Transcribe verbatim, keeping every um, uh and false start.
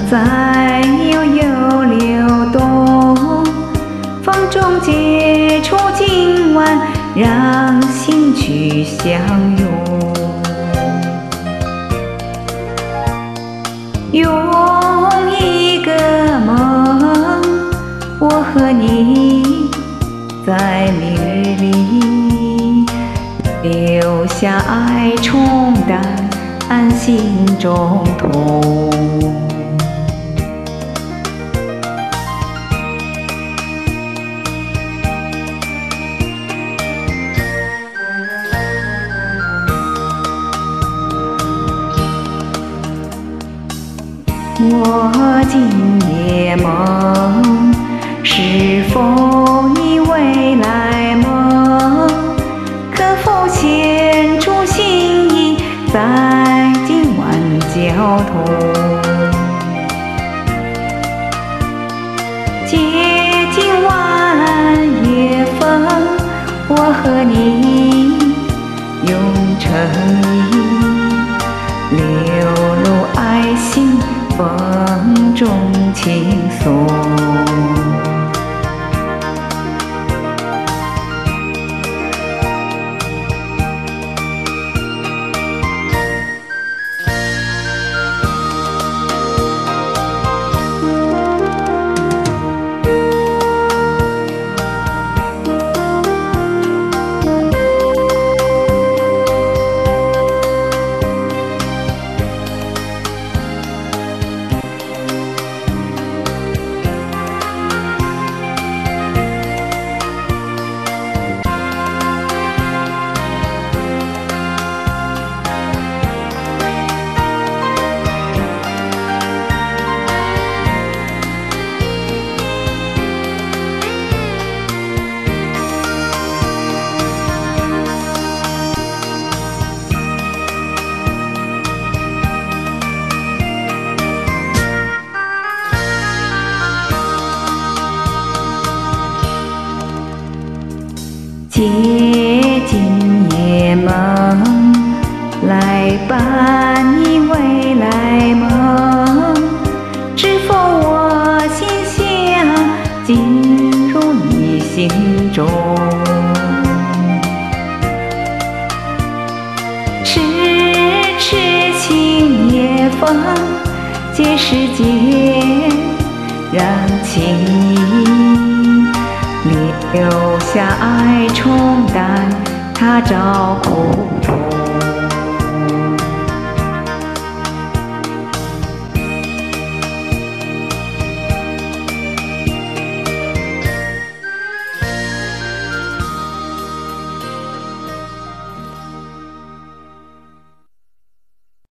在悠悠流动，风中结出今晚，让心去相拥。用一个梦，我和你在明日里留下爱，冲淡心中痛。我今夜梦，是否你未来梦？可否献出心意，在今晚交通？借今晚夜风，我和你用诚意流露爱心，风中轻松。借今夜梦，来伴你未来梦。知否我心想进入你心中？痴痴情夜风，借时间让情意留下爱，冲淡他朝苦痛。